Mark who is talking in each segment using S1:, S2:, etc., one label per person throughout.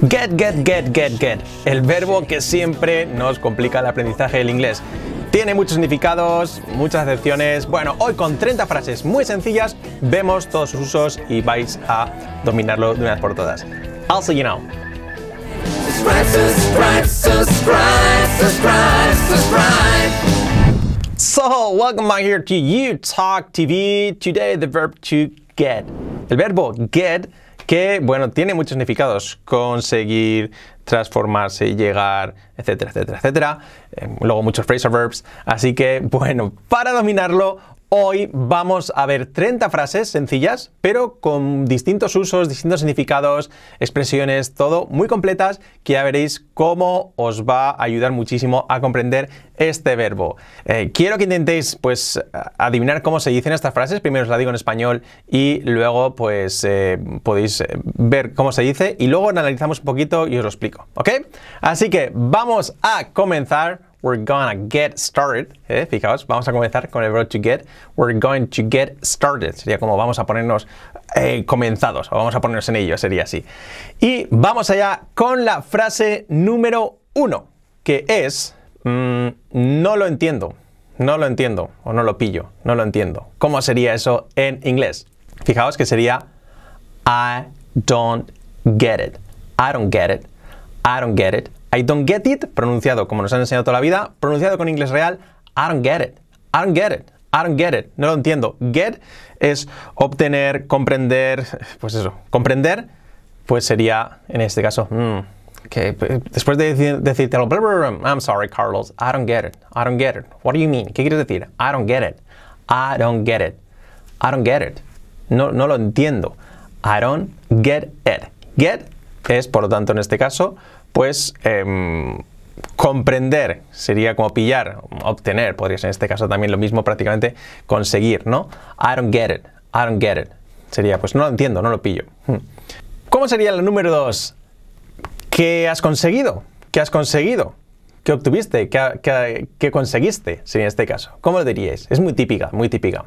S1: Get. El verbo que siempre nos complica el aprendizaje del inglés. Tiene muchos significados, muchas acepciones. Bueno, hoy con 30 frases muy sencillas vemos todos sus usos y vais a dominarlo de una vez por todas. I'll see you now. So, welcome back here to UTalk TV. Today the verb to get. El verbo get, que bueno, tiene muchos significados: conseguir, transformarse, llegar, etcétera, etcétera, etcétera. Luego muchos phrasal verbs. Así que bueno, para dominarlo, hoy vamos a ver 30 frases sencillas, pero con distintos usos, distintos significados, expresiones, todo muy completas, que ya veréis cómo os va a ayudar muchísimo a comprender este verbo. Quiero que intentéis pues adivinar cómo se dicen estas frases. Primero os la digo en español y luego pues podéis ver cómo se dice y luego analizamos un poquito y os lo explico, ¿ok? Así que vamos a comenzar. We're gonna get started. Fijaos, vamos a comenzar con el verbo to get. We're going to get started. Sería como vamos a ponernos comenzados o vamos a ponernos en ello, sería así. Y vamos allá con la frase número 1, que es no lo entiendo o no lo pillo, no lo entiendo. ¿Cómo sería eso en inglés? Fijaos que sería I don't get it. I don't get it. I don't get it. I don't get it, pronunciado como nos han enseñado toda la vida, pronunciado con inglés real, I don't get it, I don't get it, I don't get it, no lo entiendo. Get es obtener, comprender, pues eso, comprender, pues sería, en este caso, que después de decirte algo, I'm sorry, Carlos, I don't get it, I don't get it. What do you mean? ¿Qué quieres decir? I don't get it, I don't get it, I don't get it. No lo entiendo. I don't get it. Get es, por lo tanto, en este caso, pues comprender sería como pillar, obtener, podría ser en este caso también lo mismo, prácticamente conseguir, ¿no? I don't get it, I don't get it. Sería, pues no lo entiendo, no lo pillo. ¿Cómo sería la número 2? ¿Qué has conseguido? ¿Qué has conseguido? ¿Qué obtuviste? ¿Qué conseguiste? Sería en este caso. ¿Cómo lo diríais? Es muy típica, muy típica.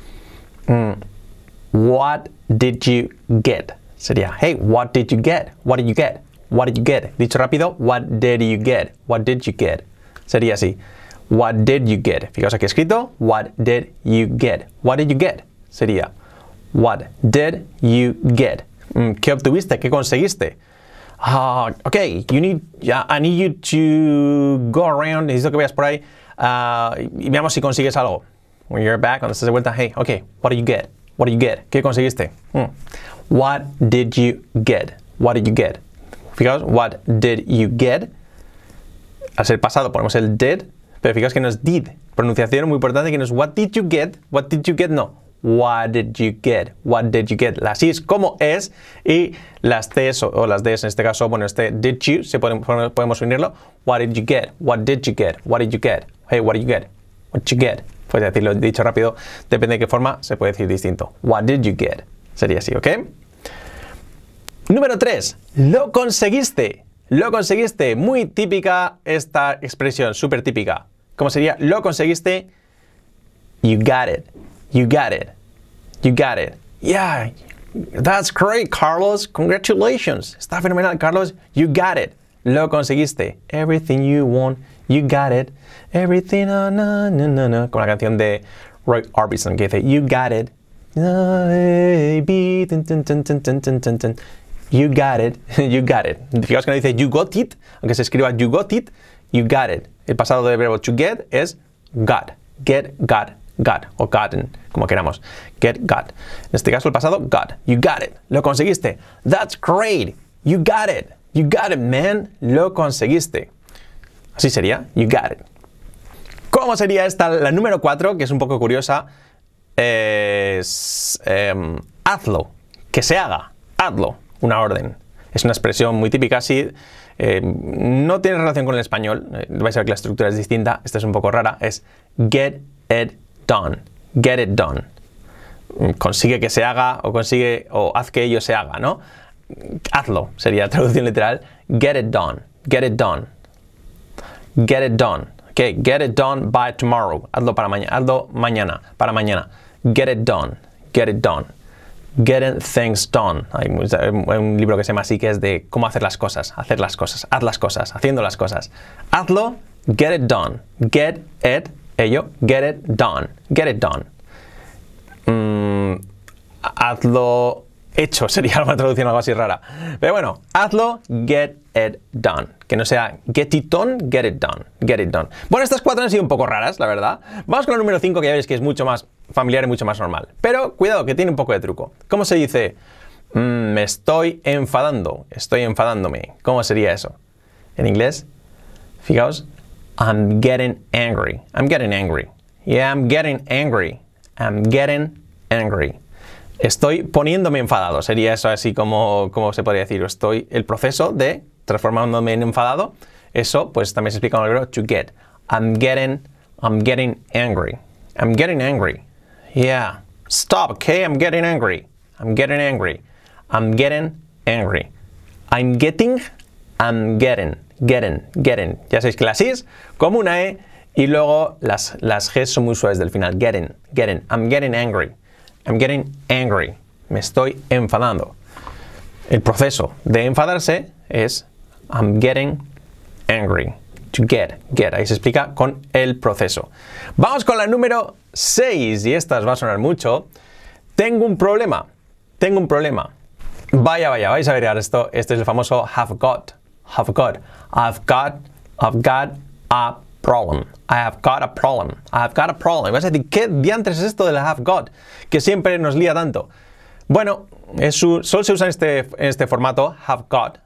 S1: What did you get? Sería, hey, what did you get? What did you get? What did you get? Dicho rápido, what did you get? What did you get? Sería así. What did you get? Fijaos aquí escrito, what did you get? What did you get? Sería, what did you get? ¿Qué obtuviste? ¿Qué conseguiste? Okay, I need you to go around. Necesito que vayas por ahí y veamos si consigues algo. When you're back, cuando estés de vuelta, hey, okay, what did you get? What did you get? ¿Qué conseguiste? What did you get? What did you get? Fijaos, what did you get? Al ser pasado ponemos el did, pero fijaos que no es did. Pronunciación muy importante, que no es what did you get? What did you get? No. What did you get? What did you get? Las is como es y las t's o las d's en este caso, bueno, este did you, podemos unirlo. What did you get? What did you get? What did you get? Hey, what did you get? What did you get? Puedes decirlo dicho rápido, depende de qué forma se puede decir distinto. What did you get? Sería así, ¿ok? Número 3. Lo conseguiste. Lo conseguiste. Muy típica esta expresión, súper típica. ¿Cómo sería? Lo conseguiste. You got it. You got it. You got it. Yeah, that's great, Carlos. Congratulations. Está fenomenal, Carlos. You got it. Lo conseguiste. Everything you want, you got it. Everything, no. Con la canción de Roy Orbison que dice, you got it. You got it, you got it. Fijaos que no dice you got it, aunque se escriba you got it, you got it. El pasado del verbo to get es got. Get, got, o gotten, como queramos. Get, got. En este caso el pasado, got. You got it. Lo conseguiste. That's great. You got it. You got it, man. Lo conseguiste. Así sería, you got it. ¿Cómo sería esta, la número 4, que es un poco curiosa? Es hazlo. Que se haga. Hazlo. Una orden. Es una expresión muy típica, así. No tiene relación con el español. Vais a ver que la estructura es distinta. Esta es un poco rara. Es get it done. Get it done. Consigue que se haga o haz que ello se haga, ¿no? Hazlo. Sería traducción literal. Get it done. Get it done. Get it done. Okay, get it done by tomorrow. Hazlo para mañana. Hazlo mañana. Para mañana. Get it done. Get it done. getting things done. Hay un libro que se llama así que es de cómo hacer las cosas, hacer las cosas, haz las cosas, haciendo las cosas. Hazlo, get it done. Get it, ello, get it done. Get it done. Hazlo hecho, sería una traducción algo así rara. Pero bueno, hazlo, get it done. Que no sea get it done, get it done. Get it done. Bueno, estas cuatro han sido un poco raras, la verdad. Vamos con el número 5, que ya veis que es mucho más familiar y mucho más normal. Pero cuidado, que tiene un poco de truco. ¿Cómo se dice? Me estoy enfadando. Estoy enfadándome. ¿Cómo sería eso? En inglés, fijaos. I'm getting angry. I'm getting angry. Yeah, I'm getting angry. I'm getting angry. Estoy poniéndome enfadado. Sería eso así como se podría decir. El proceso de transformándome en enfadado. Eso pues también se explica en el verbo to get. I'm getting angry. I'm getting angry. Yeah. Stop, okay? I'm getting angry. I'm getting angry. I'm getting angry. I'm getting. Getting. Ya sabéis que las is como una E y luego las G son muy suaves del final. Getting. I'm getting angry. I'm getting angry. Me estoy enfadando. El proceso de enfadarse es I'm getting angry. To get. Ahí se explica con el proceso. Vamos con la número 6 y esta os va a sonar mucho. Tengo un problema. Vaya, vais a ver ahora esto. Este es el famoso have got. I've got a problem. I have got a problem. Vas a decir, ¿qué diantres es esto del have got? Que siempre nos lía tanto. Bueno, solo se usa en este formato, have got.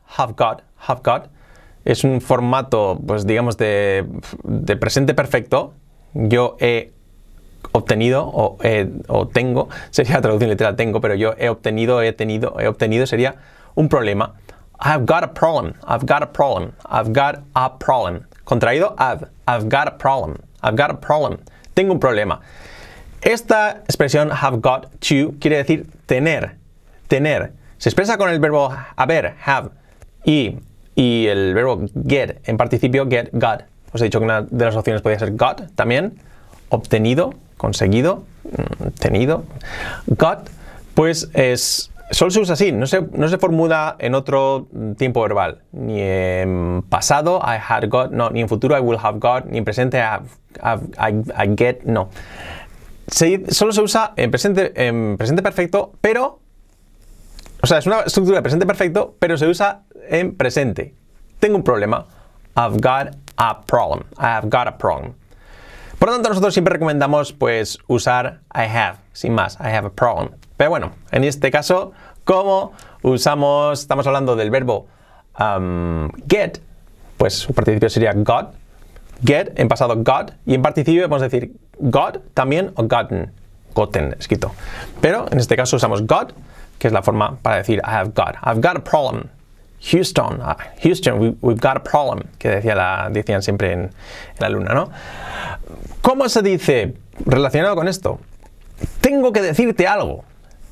S1: Es un formato, pues digamos, de presente perfecto. Yo he obtenido o tengo, sería la traducción literal tengo, pero yo he obtenido sería un problema. I've got a problem. Contraído, I've got a problem. Tengo un problema. Esta expresión have got to quiere decir tener. Se expresa con el verbo haber, have, y el verbo get en participio, get, got. Os he dicho que una de las opciones podría ser got también. Obtenido, conseguido, tenido. Got, pues solo se usa así, no se formula en otro tiempo verbal, ni en pasado, I had got, no, ni en futuro, I will have got, ni en presente, I get, no. Solo se usa en presente perfecto, pero, o sea, es una estructura de presente perfecto, pero se usa en presente. Tengo un problema. I've got a problem. Por lo tanto, nosotros siempre recomendamos, pues, usar I have, sin más, I have a problem. Pero bueno, en este caso, como estamos hablando del verbo get, pues su participio sería got. Get, en pasado got, y en participio podemos decir got también o gotten escrito. Pero en este caso usamos got, que es la forma para decir I have got. I've got a problem. Houston, we've got a problem, que decían siempre en la luna, ¿no? ¿Cómo se dice relacionado con esto? Tengo que decirte algo.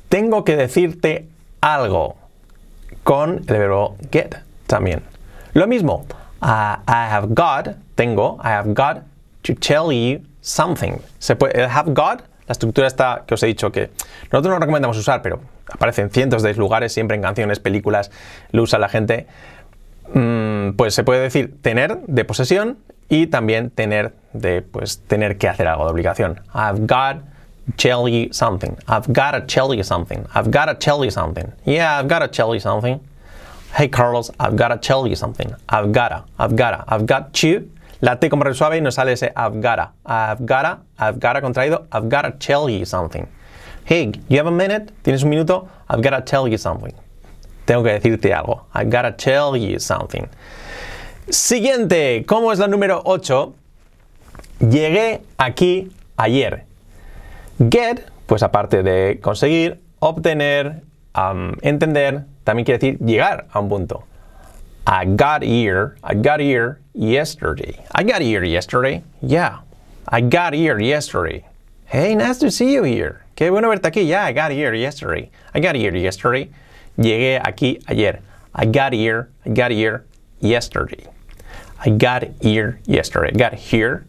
S1: Con el verbo get también. Lo mismo. I have got to tell you something. Have got, la estructura esta que os he dicho que nosotros no recomendamos usar, pero aparece en cientos de lugares, siempre en canciones, películas, lo usa la gente. Pues se puede decir tener de posesión y también tener de, pues, tener que hacer algo de obligación. I've got to tell you something. Yeah, I've got to tell you something. Hey Carlos, I've got to tell you something. I've got to. La T como re suave y nos sale ese I've gotta contraído. I've got to tell you something. Hey, you have a minute? ¿Tienes un minuto? I've got to tell you something. Tengo que decirte algo. I've got to tell you something. Siguiente, ¿cómo es la número 8? Llegué aquí ayer. Get, pues aparte de conseguir, obtener, entender, también quiere decir llegar a un punto. I got here yesterday. Yeah, I got here yesterday. Hey, nice to see you here. Qué bueno verte aquí. Yeah, I got here yesterday. Llegué aquí ayer. I got here yesterday. I got here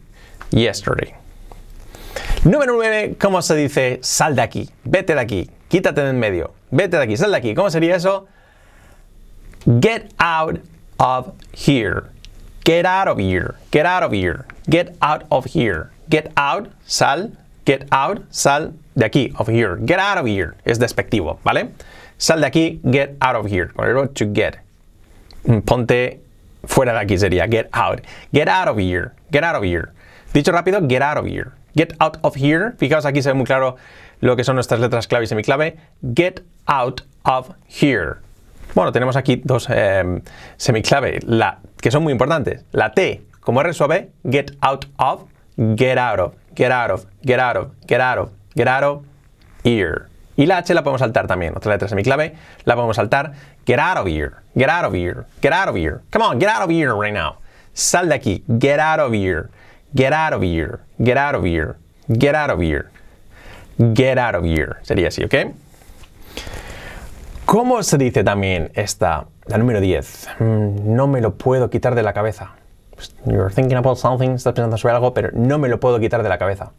S1: yesterday. Número 9, ¿cómo se dice sal de aquí? Vete de aquí. quítate de en medio, vete de aquí, sal de aquí. ¿Cómo sería eso? Get out of here. Get out of here. Get out of here. Get out of here. Get out, sal. Get out, sal de aquí, of here. Get out of here. Es despectivo, ¿vale? Sal de aquí, get out of here. Con el verbo to get. Ponte fuera de aquí sería get out. Get out of here. Get out of here. Dicho rápido, get out of here. Get out of here. Fijaos, aquí se ve muy claro lo que son nuestras letras clave y semiclave. Get out of here. Bueno, tenemos aquí dos semiclave que son muy importantes. La T, como R suave, get out of, get out of, get out of, get out of, get out of, get out of, here. Y la H la podemos saltar también. Otra letra semiclave, la podemos saltar. Get out of here, get out of here, get out of here. Come on, get out of here right now. Sal de aquí, get out of here, get out of here, get out of here, get out of here, get out of here. Sería así, ¿ok? ¿Cómo se dice también esta, la número 10? No me lo puedo quitar de la cabeza. You're thinking about something, estás pensando sobre algo, pero no me lo puedo quitar de la cabeza.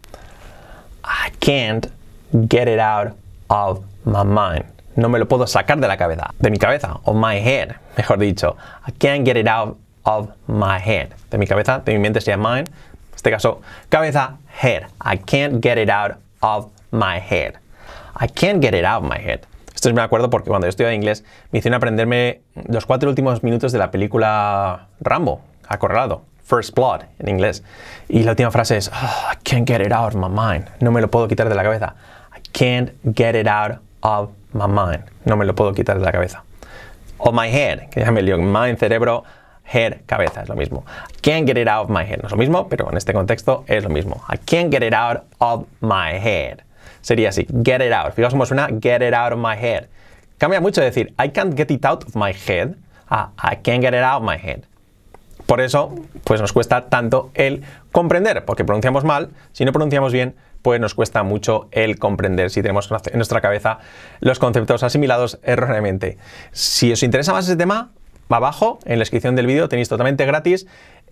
S1: I can't get it out of my mind. No me lo puedo sacar de la cabeza, de mi cabeza, of my head, mejor dicho. I can't get it out of my head. De mi cabeza, de mi mente sería mind. En este caso, cabeza, head. I can't get it out of my head. I can't get it out of my head. Esto me acuerdo porque cuando yo estudiaba inglés me hicieron aprenderme los 4 últimos minutos de la película Rambo, Acorralado, First Blood en inglés. Y la última frase es, I can't get it out of my mind. No me lo puedo quitar de la cabeza. I can't get it out of my mind. No me lo puedo quitar de la cabeza. Of my head, que ya me lío. Mind, cerebro, head, cabeza, es lo mismo. I can't get it out of my head. No es lo mismo, pero en este contexto es lo mismo. I can't get it out of my head. Sería así, get it out. Fijaos cómo suena, get it out of my head. Cambia mucho decir, I can't get it out of my head, a I can't get it out of my head. Por eso, pues nos cuesta tanto el comprender, porque pronunciamos mal. Si no pronunciamos bien, pues nos cuesta mucho el comprender si tenemos en nuestra cabeza los conceptos asimilados erróneamente. Si os interesa más ese tema, abajo, en la descripción del vídeo, tenéis totalmente gratis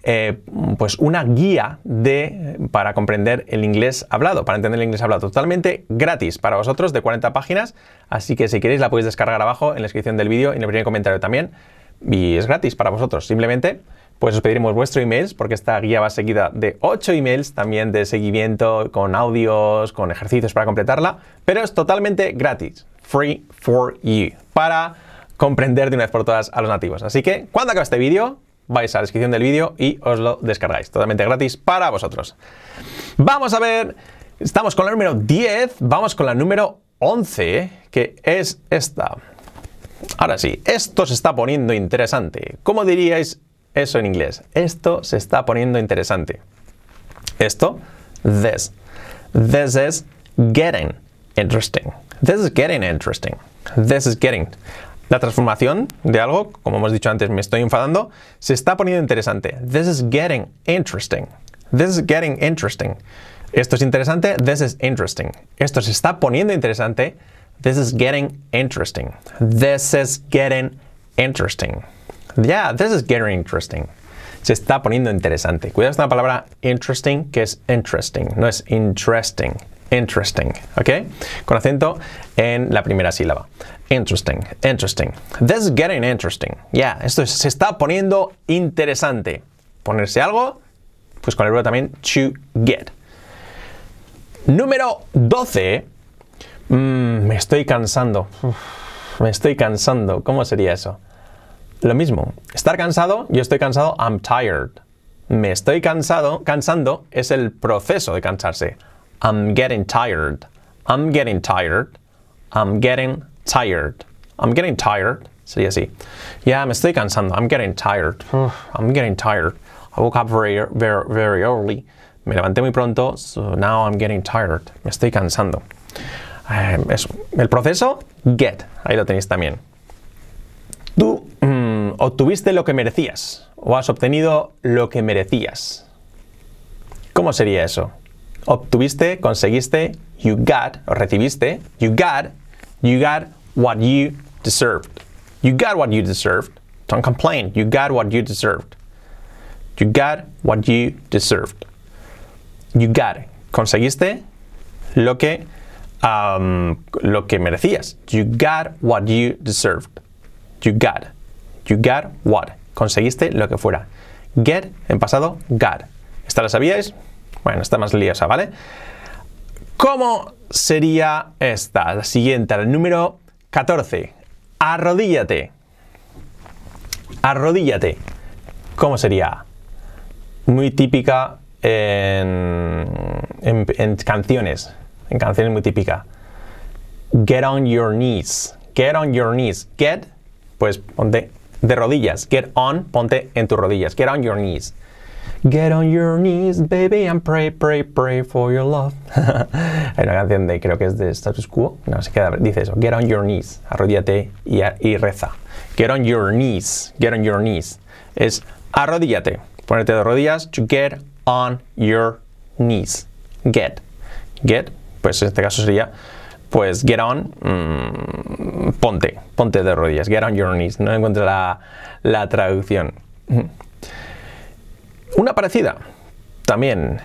S1: pues una guía para comprender el inglés hablado, para entender el inglés hablado, totalmente gratis para vosotros, de 40 páginas, así que si queréis la podéis descargar abajo en la descripción del vídeo y en el primer comentario también, y es gratis para vosotros. Simplemente pues os pediremos vuestro email, porque esta guía va seguida de 8 emails también de seguimiento, con audios, con ejercicios para completarla, pero es totalmente gratis, free for you, para comprender de una vez por todas a los nativos. Así que cuando acabe este vídeo, vais a la descripción del vídeo y os lo descargáis, totalmente gratis para vosotros. Vamos a ver, estamos con la número 10, vamos con la número 11, que es esta. Ahora sí, esto se está poniendo interesante. ¿Cómo diríais eso en inglés? Esto se está poniendo interesante. Esto, this. This is getting interesting. This is getting interesting. This is getting. La transformación de algo, como hemos dicho antes, me estoy enfadando, se está poniendo interesante. This is getting interesting. This is getting interesting. Esto es interesante. This is interesting. Esto se está poniendo interesante. This is getting interesting. This is getting interesting. Yeah, this is getting interesting. Se está poniendo interesante. Cuidado con la palabra interesting, que es interesting, no es interesting. Interesting, ¿ok? Con acento en la primera sílaba. Interesting, interesting. This is getting interesting. Yeah, esto se está poniendo interesante. Ponerse algo, pues con el verbo también to get. Número 12. Me estoy cansando. Me estoy cansando. ¿Cómo sería eso? Lo mismo. Estar cansado, yo estoy cansado, I'm tired. Me estoy cansando es el proceso de cansarse. I'm getting tired. I'm getting tired. I'm getting tired. I'm getting tired. Sería así. Yeah, me estoy cansando. I'm getting tired. I'm getting tired. I woke up very early. Me levanté muy pronto, so now I'm getting tired. Me estoy cansando. Eso. El proceso, get. Ahí lo tenéis también. Tú obtuviste lo que merecías. O has obtenido lo que merecías. ¿Cómo sería eso? Obtuviste, conseguiste, you got, o recibiste, you got what you deserved. You got what you deserved. Don't complain. You got what you deserved. You got what you deserved. You got. Conseguiste lo que lo que merecías. You got what you deserved. You got what. Conseguiste lo que fuera. Get, en pasado, got. ¿Esta la sabíais? Bueno, está más liosa, ¿vale? ¿Cómo sería esta? La siguiente, el número 14. Arrodíllate. Arrodíllate. ¿Cómo sería? Muy típica en canciones. En canciones muy típica. Get on your knees. Get on your knees. Get, pues ponte de rodillas. Get on, ponte en tus rodillas. Get on your knees. Get on your knees, baby, and pray, pray, pray for your love. Hay una canción de, creo que es de Status Quo, no sé qué dice eso. Get on your knees, arrodíllate y reza. Get on your knees, get on your knees. Es arrodíllate, ponerte de rodillas, to get on your knees. Get, pues en este caso sería, pues get on, ponte de rodillas. Get on your knees, no encuentro la traducción. Una parecida, también,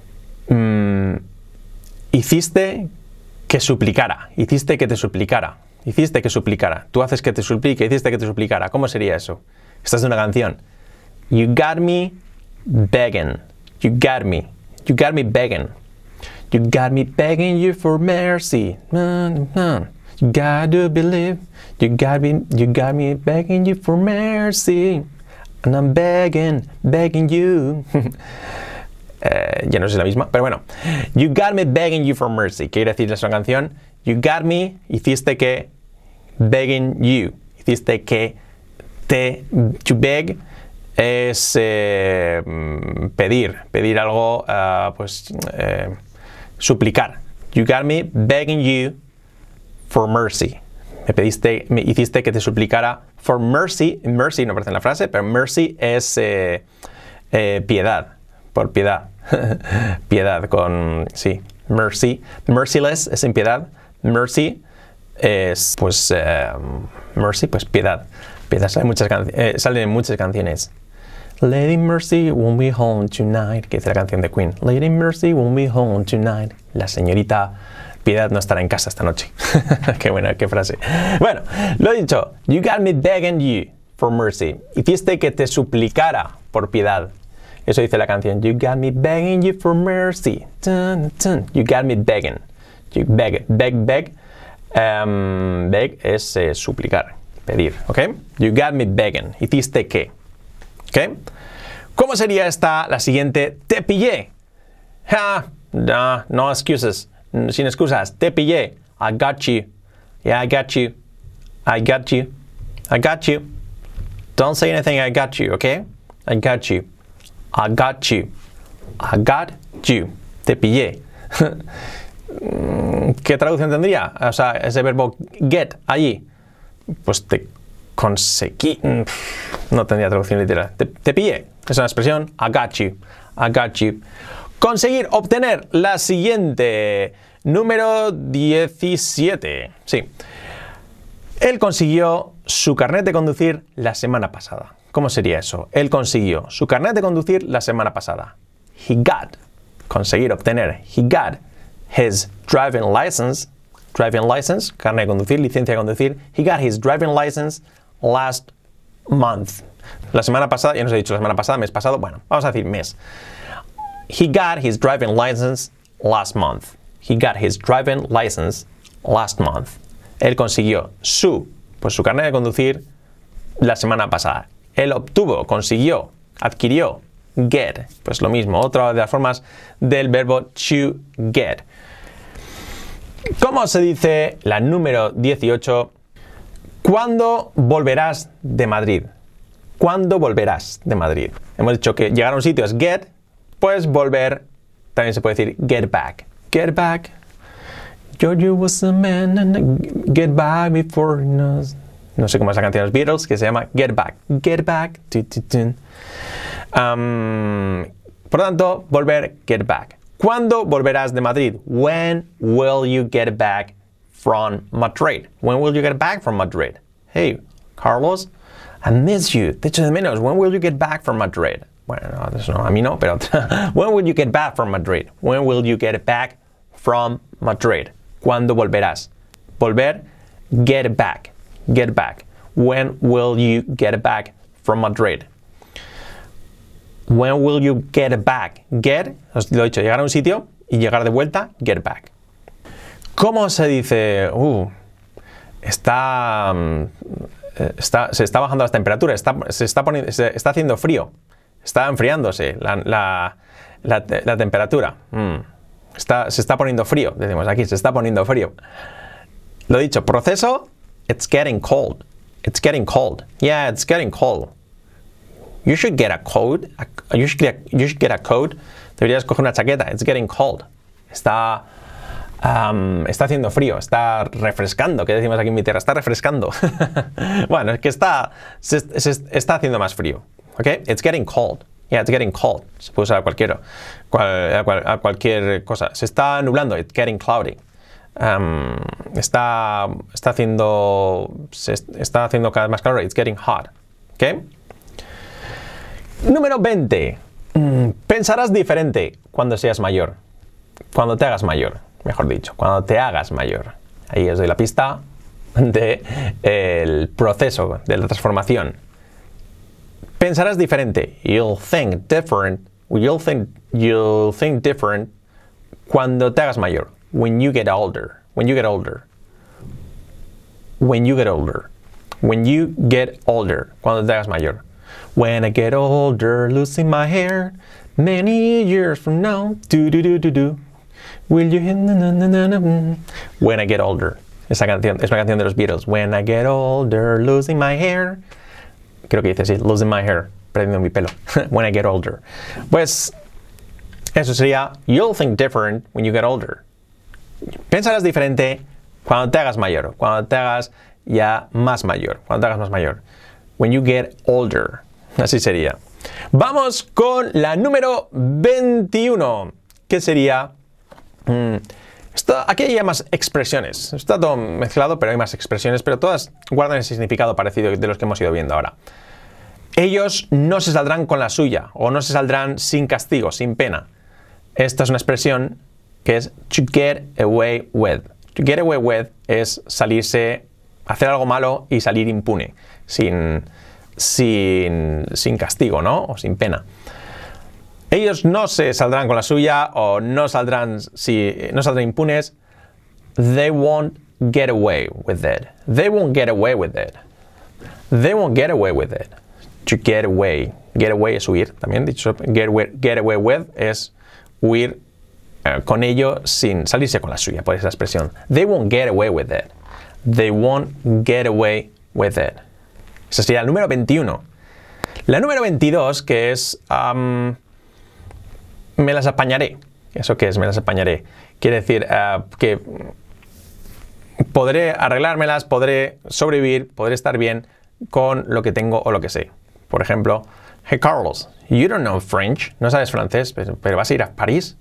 S1: hiciste que suplicara, hiciste que te suplicara, hiciste que suplicara, tú haces que te suplique, hiciste que te suplicara, ¿cómo sería eso? Esta es una canción. You got me begging, you got me begging, you got me begging you for mercy, you got to believe, you got me begging you for mercy. And I'm begging you. Ya no es la misma, pero bueno. You got me begging you for mercy. ¿Qué quiere decir esa canción? You got me, hiciste que, begging you. Hiciste que, to beg es pedir algo, suplicar. You got me begging you for mercy. Me hiciste que te suplicara for mercy. Mercy no aparece en la frase, pero mercy es piedad, por piedad. Piedad con, sí, mercy. Merciless es en piedad. Mercy es, pues, mercy, pues piedad. Piedad sale en muchas canciones. Lady Mercy won't be home tonight, que es la canción de Queen. Lady Mercy won't be home tonight. La señorita Piedad no estará en casa esta noche. Qué buena, qué frase. Bueno, lo he dicho. You got me begging you for mercy. Hiciste que te suplicara por piedad. Eso dice la canción. You got me begging you for mercy. Dun, dun. You got me begging. You beg. Beg es suplicar, pedir. ¿Ok? You got me begging. Hiciste que. ¿Ok? ¿Cómo sería esta, la siguiente? Te pillé. No excuses. Sin excusas, te pillé. I got you. Yeah, I got you. I got you. I got you. Don't say anything, I got you, okay? I got you. I got you. I got you. Te pillé. ¿Qué traducción tendría? O sea, ese verbo get, allí. Pues te conseguí. No tendría traducción literal. Te pillé. Es una expresión. I got you. I got you. Conseguir, obtener la siguiente, número 17. Sí. Él consiguió su carnet de conducir la semana pasada. ¿Cómo sería eso? Él consiguió su carnet de conducir la semana pasada. He got, conseguir, obtener. He got his driving license, carnet de conducir, licencia de conducir. He got his driving license last month. La semana pasada, ya nos he dicho la semana pasada, mes pasado, bueno, vamos a decir mes. He got his driving license last month. He got his driving license last month. Él consiguió su carnet de conducir la semana pasada. Él obtuvo, consiguió, adquirió, get, pues lo mismo, otra de las formas del verbo to get. ¿Cómo se dice la número 18? ¿Cuándo volverás de Madrid? ¿Cuándo volverás de Madrid? Hemos dicho que llegar a un sitio es get, pues volver, también se puede decir get back. Get back. George was a man and get back before nos. No sé cómo es la canción de los Beatles, que se llama Get Back. Get back. Por lo tanto, volver, get back. ¿Cuándo volverás de Madrid? When will you get back from Madrid? When will you get back from Madrid? Hey, Carlos, I miss you. Te echo de menos. When will you get back from Madrid? Bueno, no, eso no, a mí no, pero when will you get back from Madrid? When will you get back from Madrid? ¿Cuándo volverás? Volver, get back. Get back. When will you get back from Madrid? When will you get back? Get, os lo he dicho, llegar a un sitio y llegar de vuelta, get back. ¿Cómo se dice? Se está bajando las temperaturas, se está haciendo frío, está enfriándose la temperatura. Se está poniendo frío, decimos aquí, se está poniendo frío. Lo dicho, proceso, it's getting cold. It's getting cold. Yeah, it's getting cold. You should get a coat. You should get a coat. Deberías coger una chaqueta. It's getting cold. Está haciendo frío. Está refrescando. ¿Qué decimos aquí en mi tierra? Está refrescando. Bueno, es que se está haciendo más frío. ¿Ok? It's getting cold. Yeah, it's getting cold. Se puede usar a cualquier cosa. Se está nublando. It's getting cloudy. Está haciendo cada vez más calor. It's getting hot. ¿Ok? Número 20. Pensarás diferente cuando seas mayor. Cuando te hagas mayor, mejor dicho. Cuando te hagas mayor. Ahí os doy la pista del proceso, de la transformación. Pensarás diferente. You'll think different. You'll think different cuando te hagas mayor. When you get older. When you get older. When you get older. When you get older. Cuando te hagas mayor. When I get older, losing my hair, many years from now, do. Will you hit When I get older. Esa canción es una canción de los Beatles. When I get older, losing my hair. Creo que dice así, losing my hair, perdiendo mi pelo. When I get older. Pues eso sería, you'll think different when you get older. Pensarás diferente cuando te hagas mayor, cuando te hagas ya más mayor, cuando te hagas más mayor. When you get older. Así sería. Vamos con la número 21, que sería... aquí hay más expresiones. Está todo mezclado, pero hay más expresiones, pero todas guardan ese significado parecido de los que hemos ido viendo ahora. Ellos no se saldrán con la suya, o no se saldrán sin castigo, sin pena. Esta es una expresión que es to get away with. To get away with es salirse, hacer algo malo y salir impune, sin castigo, ¿no? O sin pena. Ellos no se saldrán con la suya o no saldrán impunes. They won't get away with it. They won't get away with it. They won't get away with it. To get away. Get away es huir. También dicho, get away with es huir con ello sin salirse con la suya, por esa expresión. They won't get away with it. They won't get away with it. Esa sería el número 21. La número 22, que es me las apañaré. ¿Eso qué es? Me las apañaré. Quiere decir que podré arreglármelas, podré sobrevivir, podré estar bien con lo que tengo o lo que sé. Por ejemplo, hey Carlos, you don't know French. No sabes francés, pero vas a ir a París.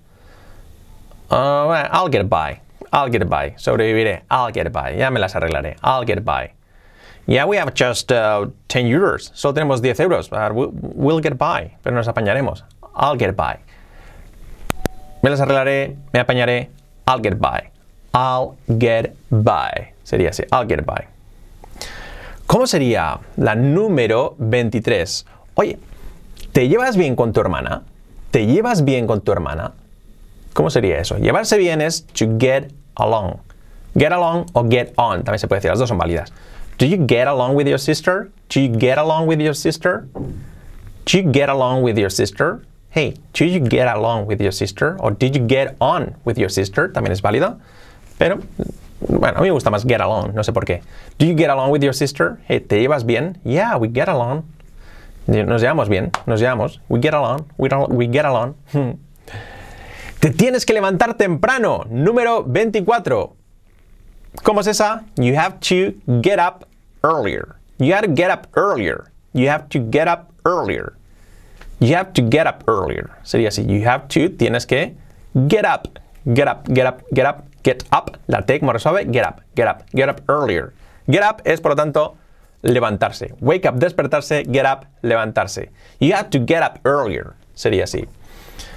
S1: I'll get by. I'll get by. Sobreviviré. I'll get by. Ya me las arreglaré. I'll get by. Yeah, we have just 10 euros. Solo tenemos 10 euros. We'll get by. Pero nos apañaremos. I'll get by. Me las arreglaré, me apañaré. I'll get by. I'll get by. Sería así. I'll get by. ¿Cómo sería la número 23? Oye, ¿te llevas bien con tu hermana? ¿Te llevas bien con tu hermana? ¿Cómo sería eso? Llevarse bien es to get along. Get along o get on. También se puede decir. Las dos son válidas. Do you get along with your sister? Do you get along with your sister? Do you get along with your sister? Hey, do you get along with your sister? Or did you get on with your sister? También es válida. Pero, bueno, a mí me gusta más get along. No sé por qué. Do you get along with your sister? Hey, ¿te llevas bien? Yeah, we get along. Nos llevamos bien. Nos llevamos. We get along. We get along. Te tienes que levantar temprano. Número 24. ¿Cómo es esa? You have to get up earlier. You have to get up earlier. You have to get up earlier. You have to get up earlier. Sería así. You have to, tienes que get up. Get up, get up, get up, get up. La T como resuelve, get up, get up, get up earlier. Get up es, por lo tanto, levantarse. Wake up, despertarse. Get up, levantarse. You have to get up earlier. Sería así.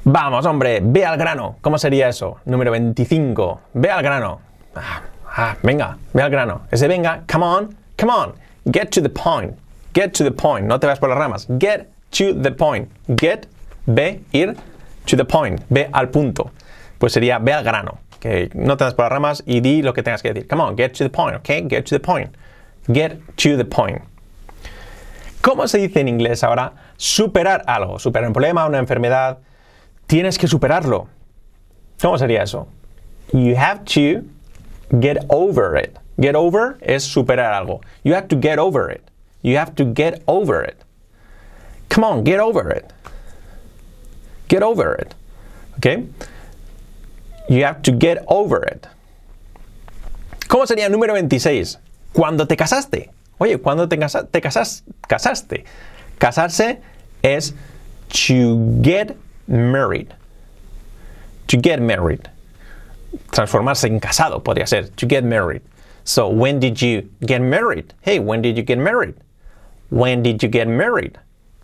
S1: Vamos, hombre, ve al grano. ¿Cómo sería eso? Número 25. Ve al grano. Venga, ve al grano. Ese venga, come on, come on. Get to the point. Get to the point. No te vas por las ramas. Get to the point. Get, ve, ir, to the point. Ve al punto. Pues sería ve al grano. Que no te vas por las ramas y di lo que tengas que decir. Come on, get to the point, ¿ok? Get to the point. Get to the point. ¿Cómo se dice en inglés ahora? Superar algo. Superar un problema, una enfermedad. Tienes que superarlo. ¿Cómo sería eso? You have to get over it. Get over es superar algo. You have to get over it. You have to get over it. Come on, get over it. Get over it. ¿Ok? You have to get over it. ¿Cómo sería el número 26? Cuando te casaste. Oye, cuando te casaste. Casarse es to get married. To get married. Transformarse en casado podría ser. To get married. So, when did you get married? Hey, when did you get married? When did you get married?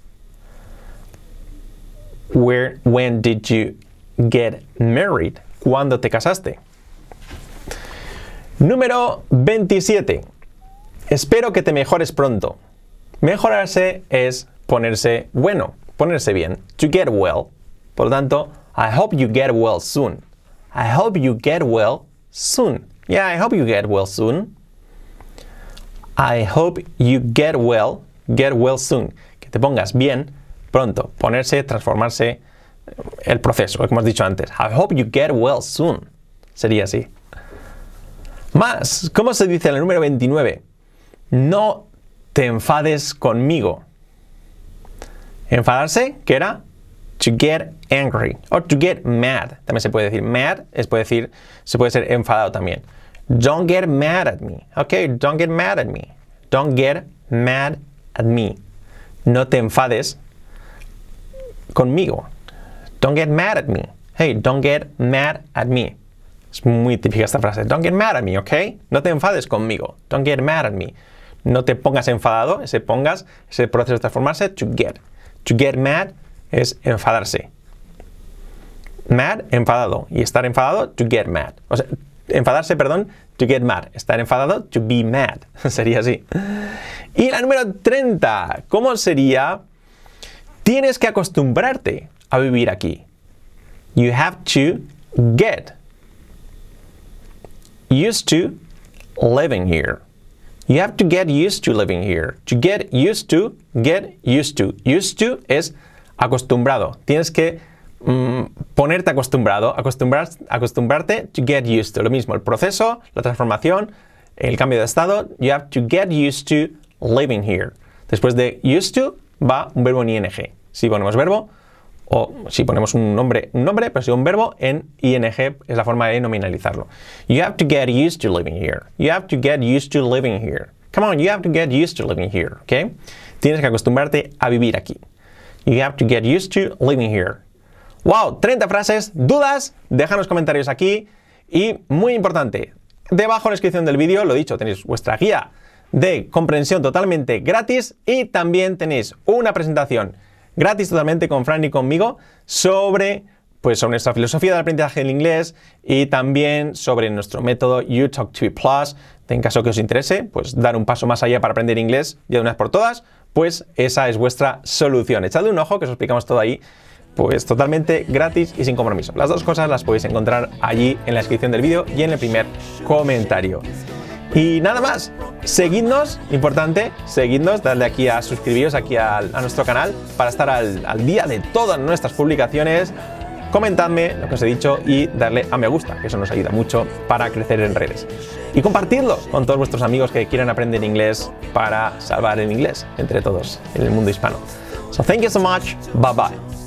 S1: When did you get married? ¿Cuándo te casaste? Número 27. Espero que te mejores pronto. Mejorarse es ponerse bueno, ponerse bien. To get well. Por lo tanto, I hope you get well soon. I hope you get well soon. Yeah, I hope you get well soon. I hope you get well soon. Que te pongas bien pronto. Ponerse, transformarse, el proceso, como hemos dicho antes. I hope you get well soon. Sería así. Más, ¿cómo se dice en el número 29? No te enfades conmigo. Enfadarse, ¿qué era? To get angry or to get mad. También se puede decir mad, se puede ser enfadado también. Don't get mad at me. Okay, don't get mad at me. Don't get mad at me. No te enfades conmigo. Don't get mad at me. Hey, don't get mad at me. Es muy típica esta frase. Don't get mad at me, okay? No te enfades conmigo. Don't get mad at me. No te pongas enfadado. Ese proceso de transformarse, to get. To get mad es enfadarse. Mad, enfadado. Y estar enfadado, to get mad. O sea, enfadarse, perdón, to get mad. Estar enfadado, to be mad. Sería así. Y la número 30. ¿Cómo sería? Tienes que acostumbrarte a vivir aquí. You have to get used to living here. You have to get used to living here. To get used to, get used to. Used to es acostumbrado. Tienes que ponerte acostumbrado, acostumbrarte, to get used to. Lo mismo, el proceso, la transformación, el cambio de estado. You have to get used to living here. Después de used to va un verbo en ing. Si ponemos verbo, o si ponemos un nombre, pero si un verbo en ing es la forma de nominalizarlo. You have to get used to living here. You have to get used to living here. Come on, you have to get used to living here, ¿ok? Tienes que acostumbrarte a vivir aquí. You have to get used to living here. ¡Wow! 30 frases. ¿Dudas? Déjanos comentarios aquí. Y muy importante, debajo en la descripción del vídeo, lo dicho, tenéis vuestra guía de comprensión totalmente gratis y también tenéis una presentación gratis totalmente con Fran y conmigo sobre nuestra filosofía del aprendizaje del inglés y también sobre nuestro método UTalk2Me Plus. En caso que os interese, pues dar un paso más allá para aprender inglés ya de una vez por todas, pues esa es vuestra solución. Echadle un ojo que os explicamos todo ahí, pues totalmente gratis y sin compromiso. Las dos cosas las podéis encontrar allí en la descripción del vídeo y en el primer comentario. Y nada más, seguidnos, importante, seguidnos, dadle aquí a suscribiros aquí a nuestro canal para estar al día de todas nuestras publicaciones. Comentadme lo que os he dicho y darle a me gusta, que eso nos ayuda mucho para crecer en redes. Y compartidlo con todos vuestros amigos que quieran aprender inglés para salvar el inglés entre todos en el mundo hispano. So thank you so much. Bye bye.